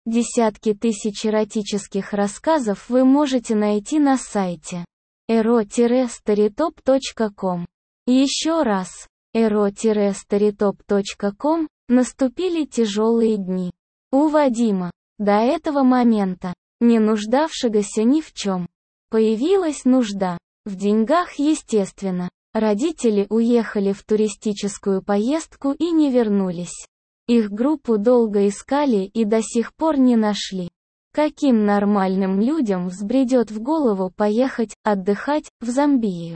Десятки тысяч эротических рассказов вы можете найти на сайте ero-storytop.com. Еще раз, ero-storytop.com. Наступили тяжелые дни. У Вадима, до этого момента, не нуждавшегося ни в чем, появилась нужда. В деньгах, естественно. Родители уехали в туристическую поездку и не вернулись. Их группу долго искали и до сих пор не нашли. Каким нормальным людям взбредет в голову поехать отдыхать в Замбию?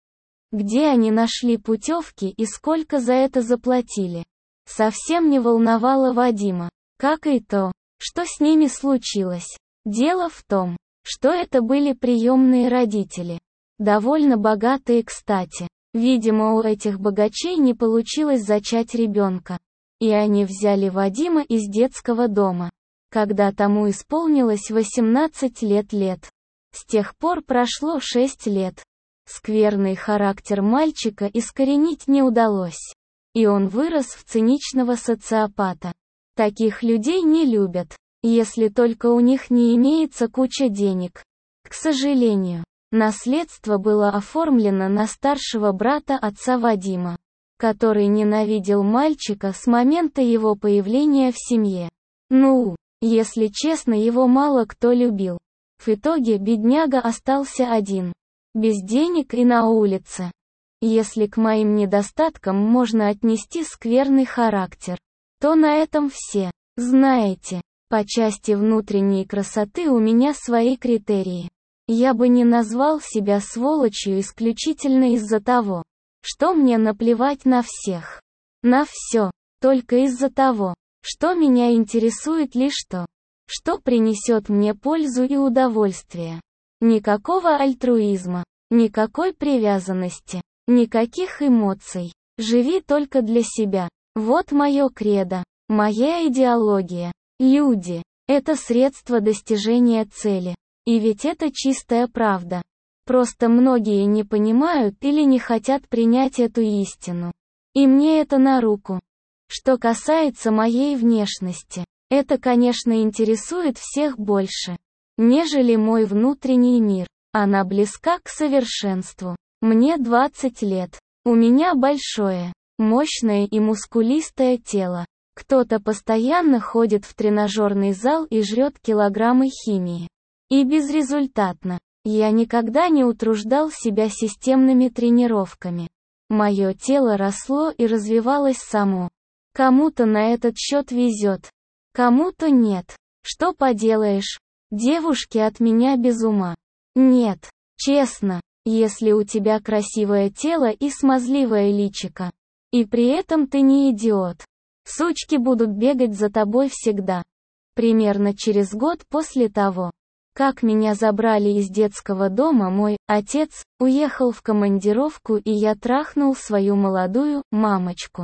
Где они нашли путевки и сколько за это заплатили? Совсем не волновало Вадима, как и то, что с ними случилось. Дело в том, что это были приемные родители. Довольно богатые, кстати. Видимо, у этих богачей не получилось зачать ребенка. И они взяли Вадима из детского дома, когда тому исполнилось 18 лет. С тех пор прошло 6 лет. Скверный характер мальчика искоренить не удалось. И он вырос в циничного социопата. Таких людей не любят, если только у них не имеется куча денег. К сожалению, наследство было оформлено на старшего брата отца Вадима, который ненавидел мальчика с момента его появления в семье. Ну, если честно, его мало кто любил. В итоге бедняга остался один, без денег и на улице. Если к моим недостаткам можно отнести скверный характер, то на этом все. Знаете, по части внутренней красоты у меня свои критерии. Я бы не назвал себя сволочью исключительно из-за того, что мне наплевать на всех. На все, только из-за того, что меня интересует лишь то, что принесет мне пользу и удовольствие. Никакого альтруизма, никакой привязанности, никаких эмоций. Живи только для себя. Вот мое кредо, моя идеология. Люди – это средство достижения цели. И ведь это чистая правда. Просто многие не понимают или не хотят принять эту истину. И мне это на руку. Что касается моей внешности, это, конечно, интересует всех больше, нежели мой внутренний мир. Она близка к совершенству. Мне 20 лет. У меня большое, мощное и мускулистое тело. Кто-то постоянно ходит в тренажерный зал и жрет килограммы химии. И безрезультатно. Я никогда не утруждал себя системными тренировками. Мое тело росло и развивалось само. Кому-то на этот счет везет, кому-то нет. Что поделаешь? Девушки от меня без ума. Нет, честно, если у тебя красивое тело и смазливое личико, и при этом ты не идиот, сучки будут бегать за тобой всегда. Примерно через год после того, как меня забрали из детского дома, мой отец уехал в командировку, и я трахнул свою молодую мамочку.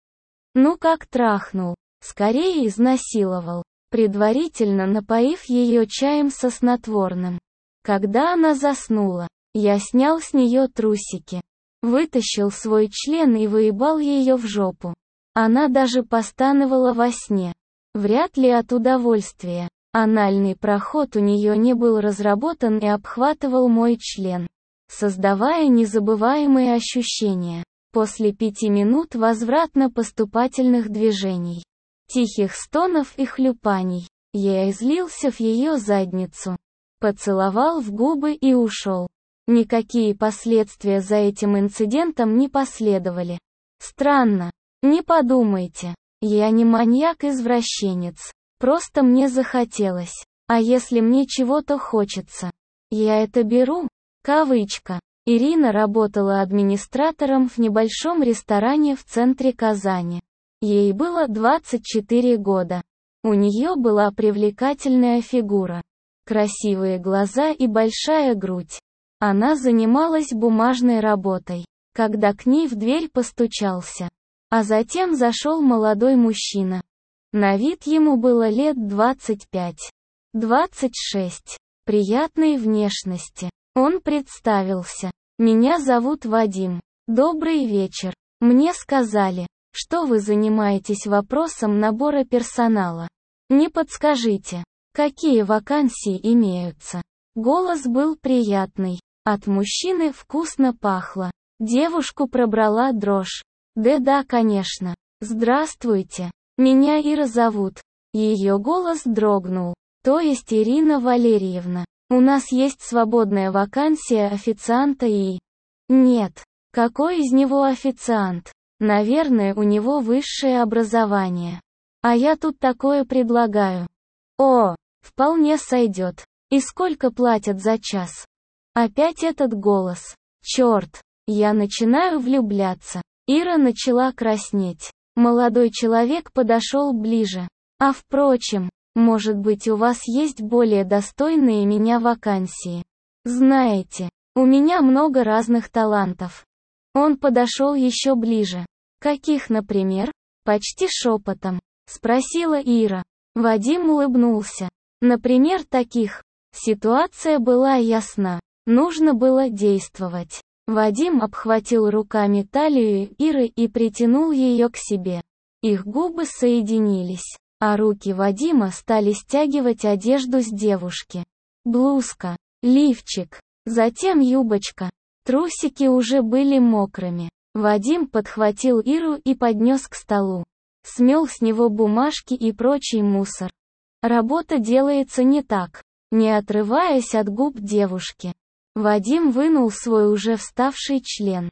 Ну как трахнул? Скорее изнасиловал, предварительно напоив ее чаем со снотворным. Когда она заснула, я снял с нее трусики, вытащил свой член и выебал ее в жопу. Она даже постановала во сне. Вряд ли от удовольствия. Анальный проход у нее не был разработан и обхватывал мой член, создавая незабываемые ощущения. После 5 минут возвратно-поступательных движений, тихих стонов и хлюпаний, я излился в ее задницу, поцеловал в губы и ушел. Никакие последствия за этим инцидентом не последовали. Странно. Не подумайте, я не маньяк-извращенец. Просто мне захотелось. А если мне чего-то хочется, я это беру. Кавычка. Ирина работала администратором в небольшом ресторане в центре Казани. Ей было 24 года. У нее была привлекательная фигура, красивые глаза и большая грудь. Она занималась бумажной работой, когда к ней в дверь постучался. А затем зашел молодой мужчина. На вид ему было лет 25-26. Приятной внешности. Он представился. Меня зовут Вадим. Добрый вечер. Мне сказали, что вы занимаетесь вопросом набора персонала. Не подскажите, какие вакансии имеются? Голос был приятный. От мужчины вкусно пахло. Девушку пробрала дрожь. Да, конечно. Здравствуйте. Меня Ира зовут. Ее голос дрогнул. То есть Ирина Валерьевна. У нас есть свободная вакансия официанта и... Нет. Какой из него официант? Наверное, у него высшее образование. А я тут такое предлагаю. О, вполне сойдет. И сколько платят за час? Опять этот голос. Черт, я начинаю влюбляться. Ира начала краснеть. Молодой человек подошел ближе. А впрочем, может быть, у вас есть более достойные меня вакансии. Знаете, у меня много разных талантов. Он подошел еще ближе. Каких, например? Почти шепотом спросила Ира. Вадим улыбнулся. Например, таких. Ситуация была ясна. Нужно было действовать. Вадим обхватил руками талию Иры и притянул ее к себе. Их губы соединились, а руки Вадима стали стягивать одежду с девушки. Блузка, лифчик, затем юбочка. Трусики уже были мокрыми. Вадим подхватил Иру и поднес к столу. Смел с него бумажки и прочий мусор. Работа делается не так. Не отрываясь от губ девушки, Вадим вынул свой уже вставший член.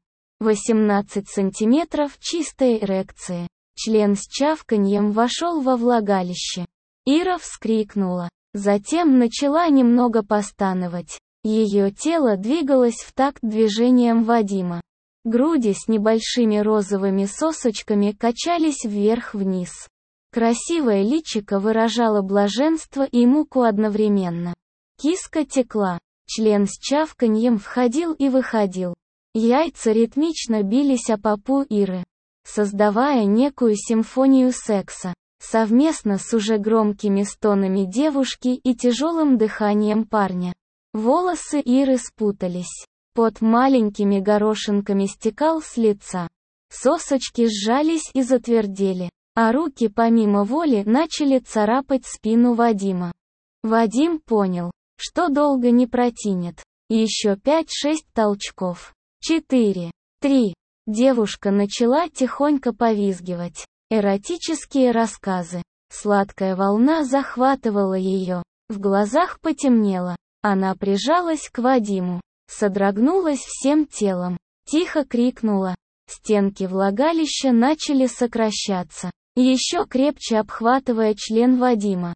18 сантиметров чистой эрекции. Член с чавканьем вошел во влагалище. Ира вскрикнула. Затем начала немного постановать. Ее тело двигалось в такт движениям Вадима. Груди с небольшими розовыми сосочками качались вверх-вниз. Красивое личико выражало блаженство и муку одновременно. Киска текла. Член с чавканьем входил и выходил. Яйца ритмично бились о попу Иры, создавая некую симфонию секса, совместно с уже громкими стонами девушки и тяжелым дыханием парня. Волосы Иры спутались. Пот маленькими горошинками стекал с лица. Сосочки сжались и затвердели, а руки помимо воли начали царапать спину Вадима. Вадим понял, что долго не протянет. Еще 5-6 толчков. 4, 3. Девушка начала тихонько повизгивать. Эротические рассказы. Сладкая волна захватывала ее. В глазах потемнело. Она прижалась к Вадиму. Содрогнулась всем телом. Тихо крикнула. Стенки влагалища начали сокращаться, еще крепче обхватывая член Вадима.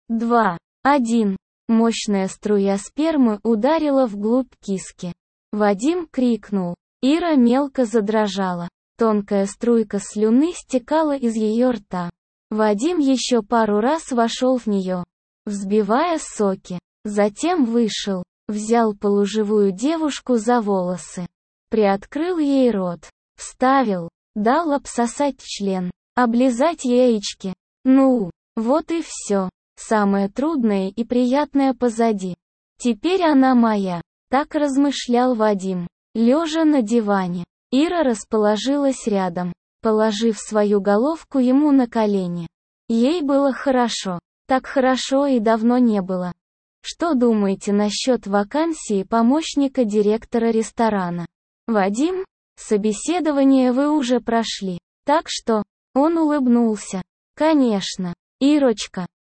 2, 1. Мощная струя спермы ударила вглубь киски. Вадим крикнул. Ира мелко задрожала. Тонкая струйка слюны стекала из ее рта. Вадим еще пару раз вошел в нее, взбивая соки. Затем вышел, взял полуживую девушку за волосы, приоткрыл ей рот, вставил, дал обсосать член, облизать яички. Ну, вот и все. Самое трудное и приятное позади. Теперь она моя. Так размышлял Вадим, лежа на диване. Ира расположилась рядом, положив свою головку ему на колени. Ей было хорошо. Так хорошо и давно не было. Что думаете насчет вакансии помощника директора ресторана? Вадим, собеседование вы уже прошли. Так что, он улыбнулся. Конечно, Ирочка,